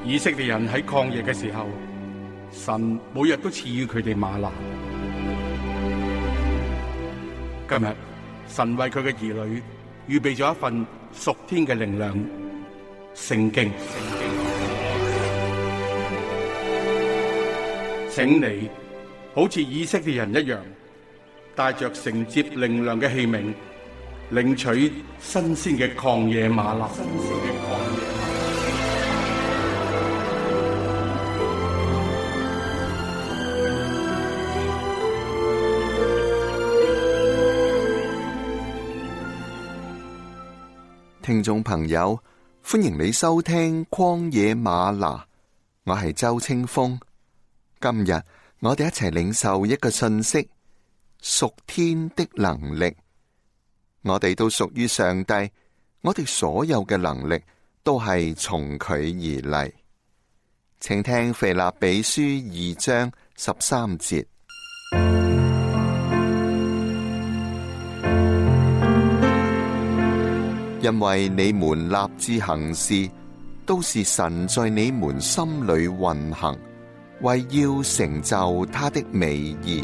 以色列人喺曠野嘅時候，神每日都賜予佢哋嗎哪。今日神為佢嘅兒女預備咗一份屬天嘅靈糧——聖經。請你好似以色列人一樣，帶着承接靈糧嘅器皿，領取新鮮嘅曠野嗎哪。 聽眾朋友，歡迎你收聽曠野嗎哪，我係周清風。今日我哋一齊領受一個信息：屬天的能力。我哋都屬於上帝，我哋所有嘅能力都係從佢而嚟。請聽腓立比書2章13節。因為你們立志行事，都是神在你們心裏運行，為要成就他的美意。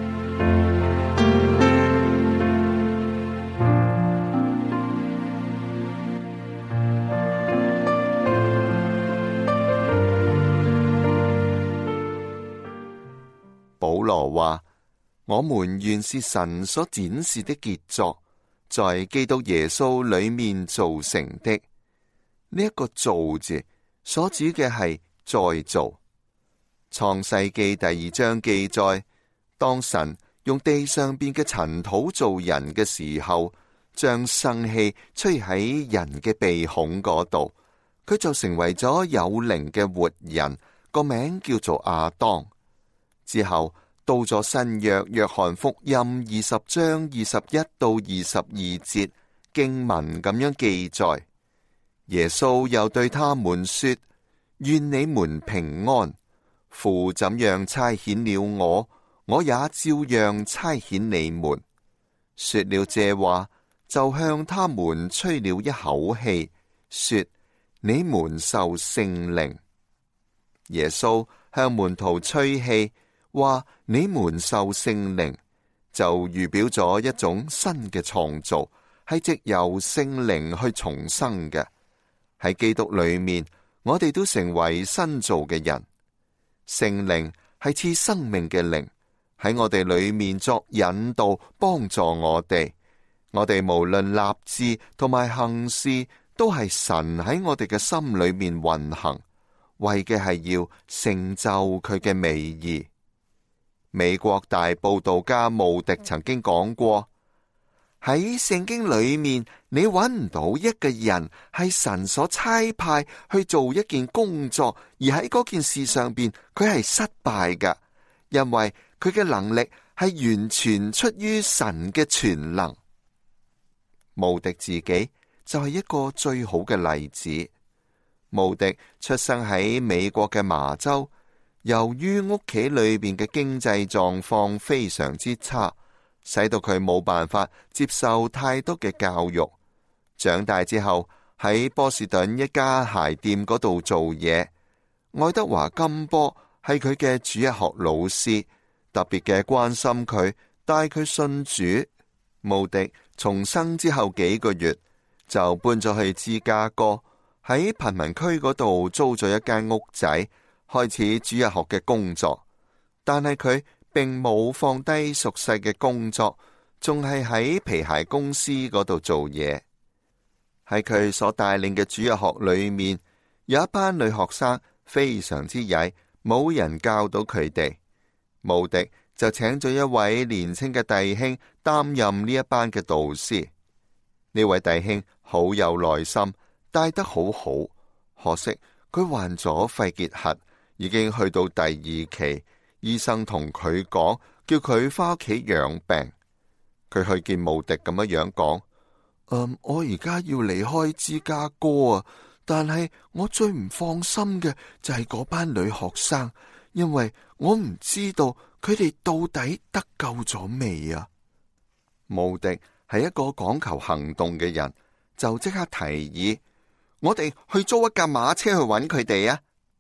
保羅話：我們原是神所展示的傑作，在基督耶穌裏面造成的。呢一個造字所指嘅係再造。創世記第2章記載，當神用地上邊嘅塵土造人嘅時候，將生氣吹喺人嘅鼻孔嗰度，佢就成為咗有靈嘅活人，個名叫做亞當。之後到咗新約約翰福音20章21到22節經文咁樣記載，耶穌又對他們說：願你們平安，父怎樣差遣了我，我也照樣差遣你們。說了這話，就向他們吹了一口氣，說：你們受聖靈。耶穌向門徒吹氣，話你們受聖靈，就預表咗一種新嘅創造，係藉由聖靈去重生嘅。喺基督裏面，我哋都成為新造嘅人。聖靈係賜生命嘅靈，喺我哋裏面作引導，幫助我哋。我哋無論立志同埋行事，都係神喺我哋嘅心裏面運行，為嘅係要成就佢嘅美意。美國大佈道家慕迪曾經講過，喺聖經裏面，你揾唔到一個人係神所差派去做一件工作，而喺嗰件事上邊佢係失敗㗎，因為佢嘅能力係完全出於神嘅全能。慕迪自己就係一個最好嘅例子。慕迪出生喺美國嘅麻州。由於屋企裏邊嘅經濟狀況非常之差，使到佢冇辦法接受太多嘅教育。長大之後喺波士頓一家鞋店嗰度做嘢。愛德華金波係佢嘅主日學老師，特別嘅關心佢，帶佢信主。慕迪重生之後幾個月就搬咗去芝加哥，喺貧民區嗰度租咗一間屋仔，開始主日學嘅工作。但係佢並冇放低俗世嘅工作，仲係喺皮鞋公司嗰度做嘢。喺佢所帶領嘅主日學裏面，有一班女學生非常之曳，冇人教到佢哋。慕迪就請咗一位年輕嘅弟兄擔任呢一班嘅導師。呢位弟兄好有耐心，帶得好好，可惜佢患咗肺結核，已經去到第2期。醫生同佢講，叫佢翻屋企養病。佢去見慕迪咁樣講：我而家要離開芝加哥啊，但係我最唔放心嘅就係嗰班女學生，因為我唔知道佢哋到底得救咗未啊。慕迪係一個講求行動嘅人，就即刻提議：我哋去租一架馬車去揾佢哋啊！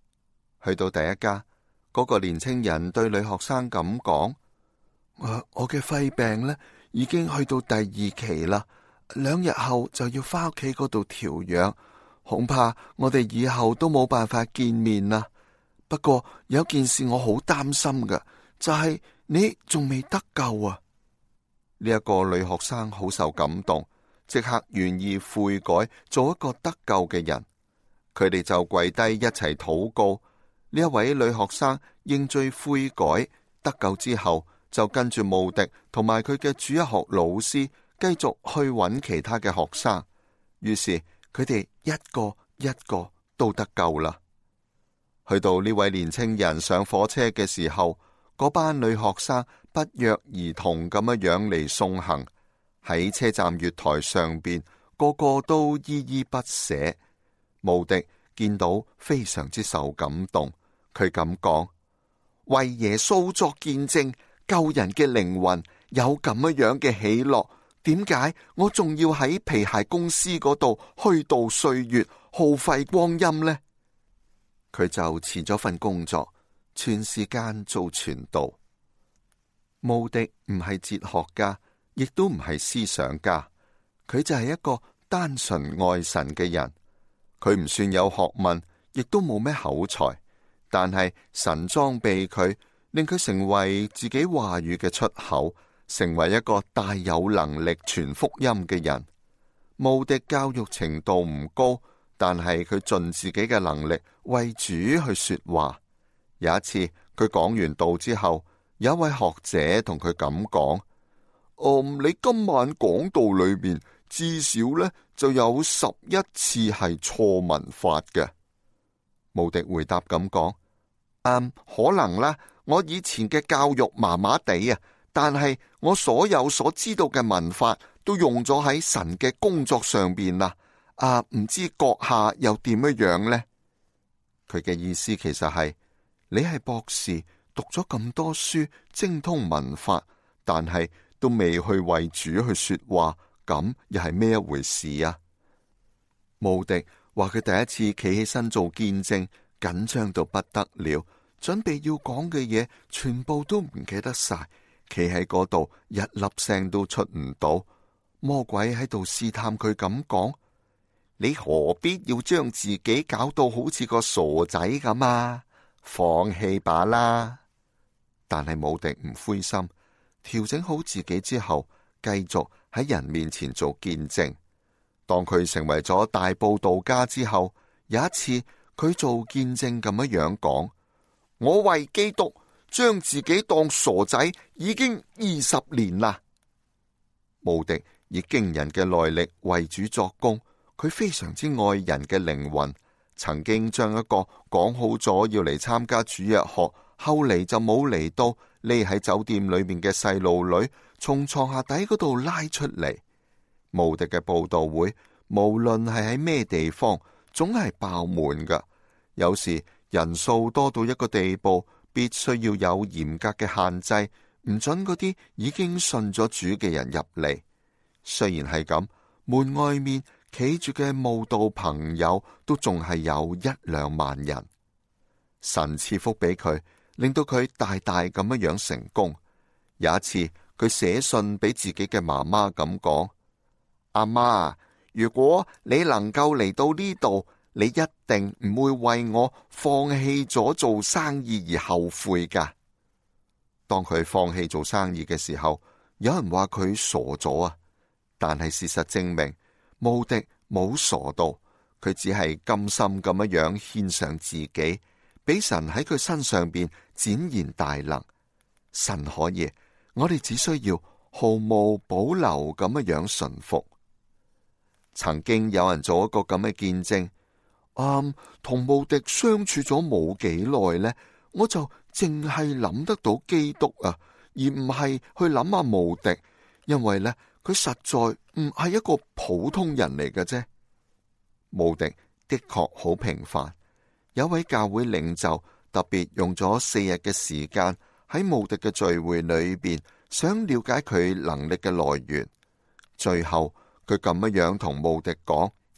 去到第一家，嗰個年青人對女學生咁講：我嘅肺病呢已經去到第2期啦，2日後就要翻屋企嗰度調養，恐怕我哋以後都冇辦法見面啦。不過有件事我好擔心嘅，就係你仲未得救啊！呢一個女學生好受感動，即刻願意悔改，做一個得救嘅人。佢哋就跪低一齊禱告。呢一位女學生認罪悔改得救之後，就跟住慕迪同埋佢嘅主日學老師繼續去揾其他嘅學生。於是佢哋一個一個都得救啦。去到呢位年青人上火車嘅時候，嗰班女學生不約而同咁樣嚟送行，喺車站月台上邊，個個都依依不捨。慕迪見到非常之受感動，佢咁講：為耶穌作見證，救人嘅靈魂有咁樣嘅喜樂，點解我仲要喺皮鞋公司嗰度虛度歲月，耗費光陰呢？佢就辭咗份工作，全時間做傳道。慕迪唔係哲學家，亦都唔係思想家，佢就係一個單純愛神嘅人。佢唔算有學問，亦都冇咩口才，但係神裝備佢，令佢成為自己話語嘅出口，成為一個大有能力傳福音嘅人。慕迪教育程度唔高，但係佢盡自己嘅能力為主去說話。有一次佢講完道之後，有一位學者同佢咁講：你今晚講道裏邊至少呢就有11次係錯文法嘅。慕迪回答咁講：可能啦，我以前嘅教育麻麻地啊，但係我所有所知道嘅文法都用咗喺神嘅工作上邊啦。唔知閣下又點樣呢？佢嘅意思其實係，你係博士，讀咗咁多書，精通文法，但係都未去為主去說話，咁又係咩一回事啊？慕迪話佢第一次企起身做見證，緊張到不得了，準備要講嘅嘢全部都唔記得晒，企喺嗰度一粒聲都出唔到。魔鬼喺度試探佢咁講：你何必要將自己搞到好似個傻仔咁啊？放棄吧啦！但係慕迪唔灰心，調整好自己之後，繼續喺人面前做見證。當佢成為咗大佈道家之後，有一次佢做見證咁樣講：我為基督將自己當傻仔已經20年啦。慕迪以驚人嘅耐力為主作工，佢非常之愛人嘅靈魂。曾經將一個講好咗要嚟參加主日學，後嚟就冇嚟到，匿喺酒店裏面嘅細路女，從床下底嗰度拉出嚟。慕迪嘅佈道會，無論係喺咩地方，總係爆滿噶。有時人數多到一個地步，必須要有嚴格嘅限制，唔准嗰啲已經信咗主嘅人入嚟。雖然係咁，門外面企住嘅慕道朋友都仲係有1-2萬人。神賜福俾佢，令到佢大大咁樣成功。有一次佢寫信俾自己嘅媽媽咁講：阿媽，如果你能夠嚟到呢度，你一定唔會為我放棄咗做生意而後悔噶。當佢放棄做生意嘅時候，有人話佢傻咗啊，但係事實證明，慕迪冇傻到，佢只係甘心咁樣獻上自己，俾神喺佢身上邊展現大能。神可以，我哋只需要毫無保留咁樣順服。曾經有人做一個咁嘅見證，同慕迪相處咗冇幾耐呢，我就淨係諗得到基督啊，而唔係去諗下慕迪，因為呢，佢實在唔係一個普通人嚟嘅啫。慕迪的確好平凡，有位教會領袖特別用咗4日嘅時間喺慕迪嘅聚會裏邊，想了解佢能力嘅來源。最後佢咁樣同慕迪講：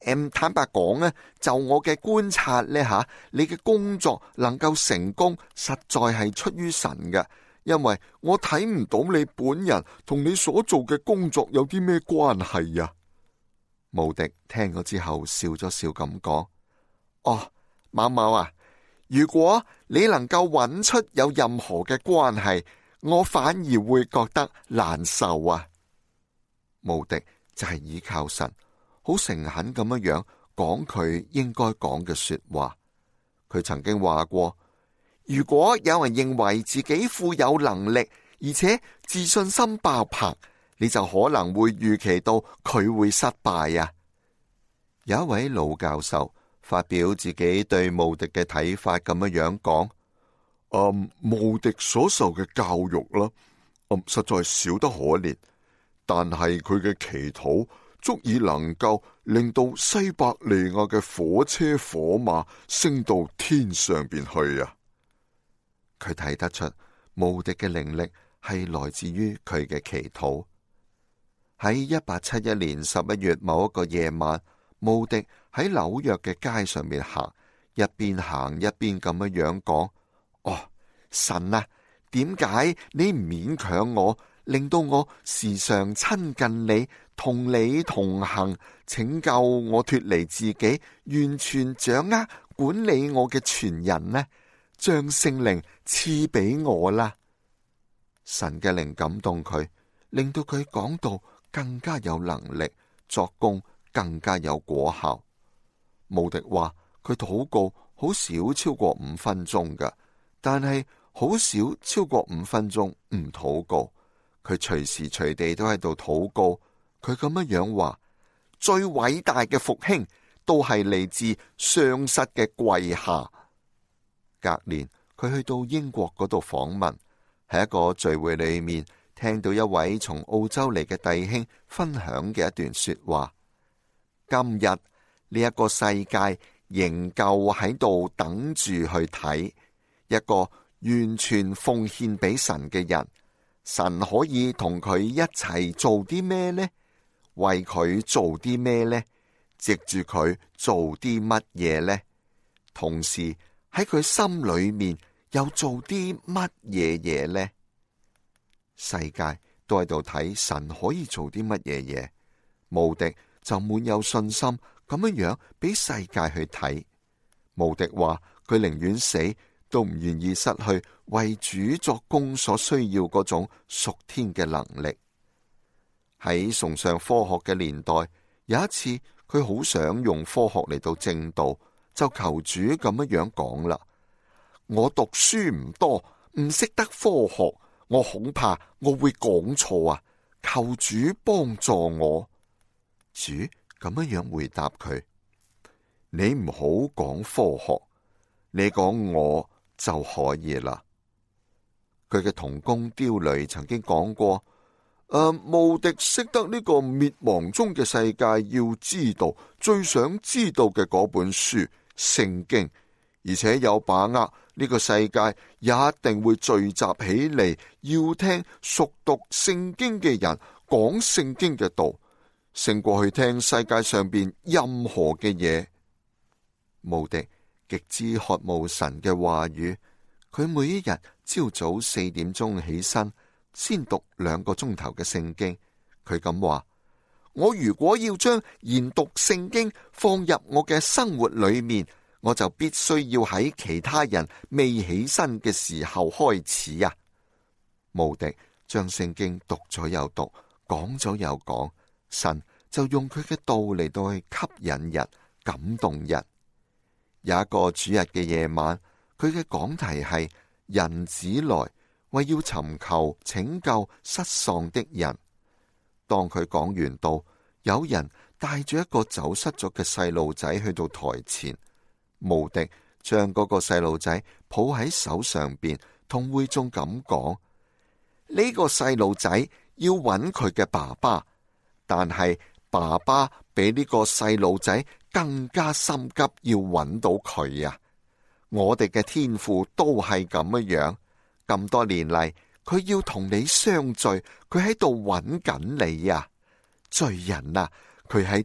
坦白講呢，就我嘅觀察呢吓，你嘅工作能夠成功，實在係出於神嘅，因為我睇唔到你本人同你所做嘅工作有啲咩關係啊。慕迪聽咗之後笑咗笑咁講：哦，某某啊，如果你能夠揾出有任何嘅關係，我反而會覺得難受啊。慕迪就係倚靠神，好誠懇咁樣講佢應該講嘅說話。佢曾經話過，如果有人認為自己富有能力，而且自信心爆棚，你就可能會預期到佢會失敗啊。有一位老教授發表自己對慕迪嘅睇法咁樣講：慕迪所受嘅教育啦，實在少得可憐，但係佢嘅祈禱足以能夠令到西伯利亞嘅火車火馬升到天上邊去啊！佢睇得出慕迪嘅靈力係來自於佢嘅祈禱。喺1871年11月某一個夜晚，慕迪喺紐約嘅街上面行，一邊行一邊咁樣講：哦，神啊，點解你唔勉強我，令到我時常親近你，同你同行，拯救我脫離自己，完全掌握管理我嘅全人呢？將聖靈賜俾我啦！神嘅靈感動佢，令到佢講道更加有能力，作工更加有果效。慕迪話佢禱告好少超過5分鐘㗎，但係好少超過5分鐘唔禱告。佢隨時隨地都喺度禱告。佢咁樣話：最偉大嘅復興都係嚟自上室嘅跪下。隔年佢去到英國嗰度訪問，喺一個聚會裏面聽到一位從澳洲嚟嘅弟兄分享嘅一段說話：今日呢一個世界仍舊喺度等住去睇一個完全奉獻俾神嘅人，神可以同佢一齊做啲咩呢？為佢做啲咩呢？藉住佢做啲乜嘢呢？同時喺佢心裏面又做啲乜嘢呢？世界都喺度睇神可以做啲乜嘢，慕迪就滿有信心咁樣俾世界去睇。慕迪話佢寧願死都唔願意失去為主作工所需要嗰種屬天嘅能力。喺崇尚科學嘅年代，有一次佢好想用科學嚟到正道，就求主咁樣講啦：我讀書唔多，唔識得科學，我恐怕我會講錯啊！求主幫助我。主咁樣回答佢：你唔好講科學，你講我就可以啦。佢嘅同工刁雷曾經講過：慕迪識得呢個滅亡中嘅世界，要知道最想知道嘅嗰本書聖經，而且有把握呢個世界也一定會聚集起嚟，要聽熟讀聖經嘅人講聖經嘅道，勝過去聽世界上邊任何嘅嘢。慕迪極之渴慕神嘅話語，佢每一日朝早4點鐘起身，先讀2個鐘頭嘅聖經。佢咁話：我如果要將研讀聖經放入我嘅生活裏面，我就必須要喺其他人未起身嘅時候開始啊！慕迪將聖經讀咗又讀，講咗又講，神就用佢嘅道嚟到去吸引人、感動人。有一個主日嘅夜晚，佢嘅講題係人子來，為要尋求拯救失喪的人。當佢講完道，有人帶住一個走失咗嘅細路仔去到台前，慕迪將嗰個細路仔抱喺手上邊，同會眾咁講：呢個細路仔要揾佢嘅爸爸，但係爸爸比呢個細路仔更加心急要揾到佢啊！我哋嘅天父都係咁樣，咁多年嚟，佢要同你相聚，佢喺度揾緊你啊！罪人啊，佢喺度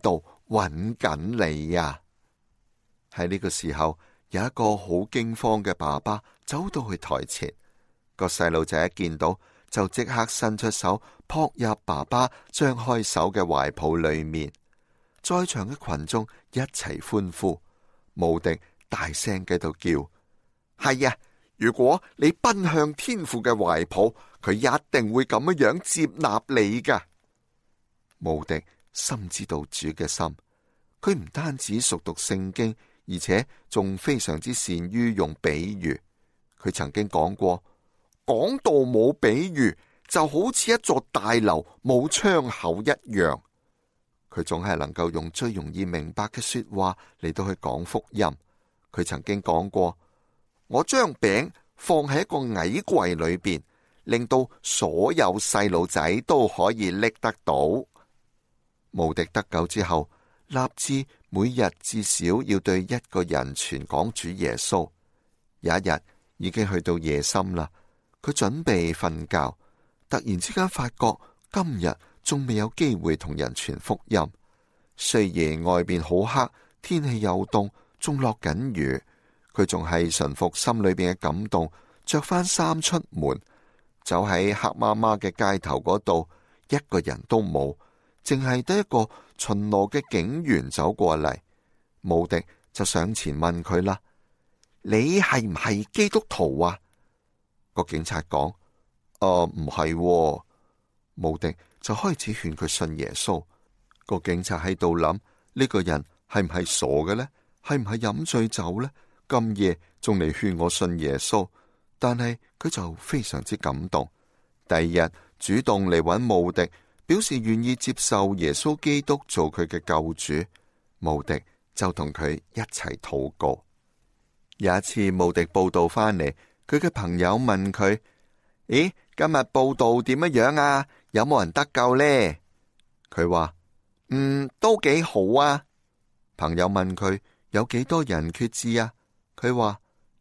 揾緊你呀！喺呢個時候，有一個好驚慌嘅爸爸走到去台前，個細路仔一見到就即刻伸出手撲入爸爸張開手嘅懷抱裏面，在場嘅群眾一齊歡呼，慕迪大聲喺度叫：係啊！如果你奔向天父嘅懷抱，佢一定會咁樣接納你噶。慕迪深知道主嘅心，佢唔單止熟讀聖經，而且仲非常之善於用比喻。佢曾經講過，講道冇比喻就好似一座大樓冇窗口一樣。佢總係能夠用最容易明白嘅說話嚟到去講福音。佢曾經講過，我將餅放喺一個矮櫃裏邊，令到所有細路仔都可以拎得到。慕迪得救之後，立志每日至少要對一個人傳講主耶穌。有一日已經去到夜深啦，佢準備瞓覺，突然之間發覺今日仲未有機會同人傳福音。雖然外邊好黑，天氣又凍，仲落緊雨，佢仲係順服心裏邊嘅感動，着翻衫出門，走喺黑麻麻嘅街頭嗰度，一個人都冇，淨係得一個巡邏嘅警員走過嚟。慕迪就上前問佢啦：你係唔係基督徒啊？個警察講：唔係喎。慕迪就開始勸佢信耶穌。個警察喺度諗，呢個人係唔係傻嘅呢？係唔係飲醉酒呢？咁夜仲嚟勸我信耶穌？但係佢就非常之感動。第二日主動嚟揾慕迪，表示願意接受耶穌基督做佢嘅救主。慕迪就同佢一齊禱告。有一次慕迪報道翻嚟，佢嘅朋友問佢：咦，今日報道點樣啊？有冇人得救呢？佢話：都幾好啊。朋友問佢：有幾多人決志啊？佢話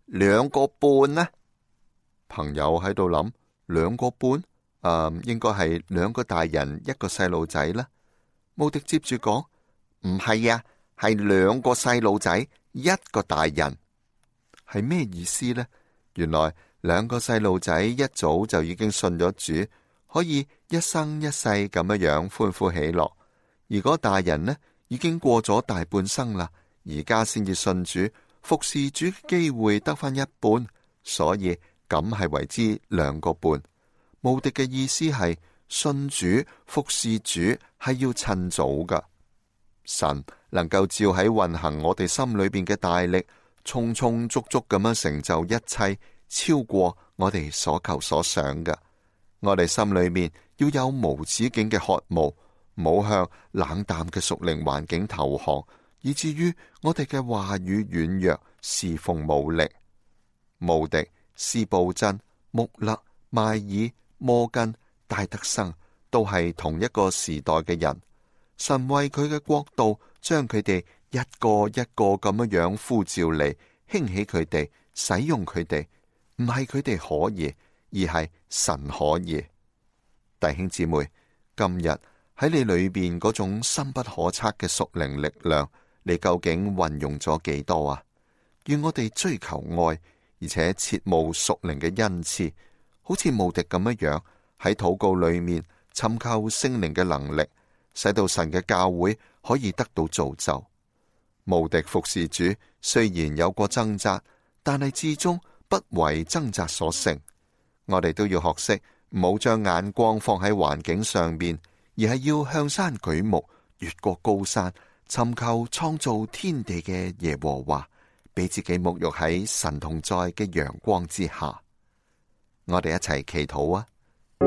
2個半呢。朋友喺度諗，2個半，應該係2個大人1個細路仔啦。慕迪接住講：唔係啊，係2個細路仔1個大人。係咩意思呢？原來2個細路仔一早就已經信咗主，可以一生一世咁樣歡呼喜樂。而嗰大人呢，已經過咗大半生啦，而家先至信主，服侍主嘅機會得翻一半，所以咁係為之2個半。慕迪嘅意思係信主服侍主係要趁早噶。神能夠照喺運行我哋心裏邊嘅大力，充充足足咁樣成就一切，超過我哋所求所想嘅。我哋心裏面要有無止境嘅渴慕，唔好向冷淡嘅屬靈環境投降，以至於我哋嘅話語軟弱，侍奉無力。慕迪、司布真、穆勒、邁爾、摩根、戴德生都係同一個時代嘅人。神為佢嘅國度，將佢哋一個一個咁樣呼召嚟，興起佢哋，使用佢哋，唔係佢哋可以，而係神可以。弟兄姊妹，今日喺你裏邊嗰種深不可測嘅屬靈力量，你究竟運用咗幾多啊？願我哋追求愛，而且切慕屬靈嘅恩賜，好似慕迪咁樣喺禱告裏面尋求聖靈嘅能力，使到神嘅教會可以得到造就。慕迪服侍主雖然有過掙扎，但係至終不為掙扎所勝。我哋都要學識唔好將眼光放喺環境上面，而係要向山舉目，越過高山，尋求創造天地嘅耶和華，俾自己沐浴喺神同在嘅陽光之下。我哋一齊祈禱啊！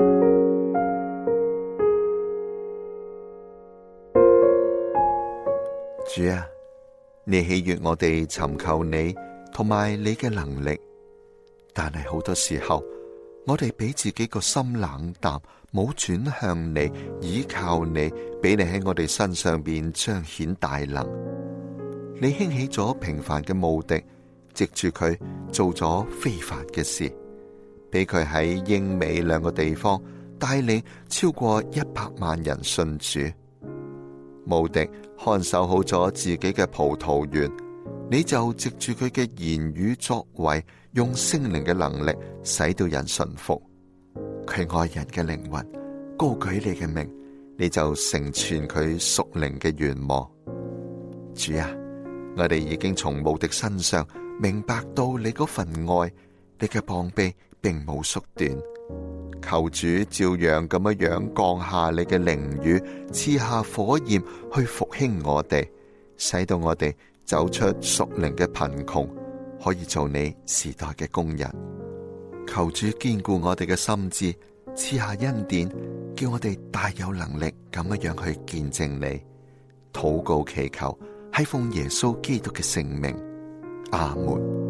主啊，你喜悅我哋尋求你同埋你嘅能力，但係好多時候我哋俾自己個心冷淡，冇轉向你，倚靠你，俾你喺我哋身上邊彰顯大能。你興起咗平凡嘅慕迪，藉住佢做咗非凡嘅事，俾佢喺英美2個地方帶領超過100萬人信主。 無敵看守好咗自己嘅葡萄園，你就藉住佢嘅言語作為，用聖靈嘅能力，使到人順服。佢愛人嘅靈魂，高舉你嘅名，你就成全佢屬靈嘅願望。主啊，我哋已經從無敵身上明白到你嗰份愛，你嘅膀臂並冇縮短。求主照樣咁樣降下你嘅靈雨，賜下火焰去復興我哋，使到我哋走出屬靈嘅貧窮，可以做你時代嘅工人。求主堅固我哋嘅心智，賜下恩典，叫我哋大有能力咁樣去見證你。禱告祈求，係奉耶穌基督嘅聖名，阿門。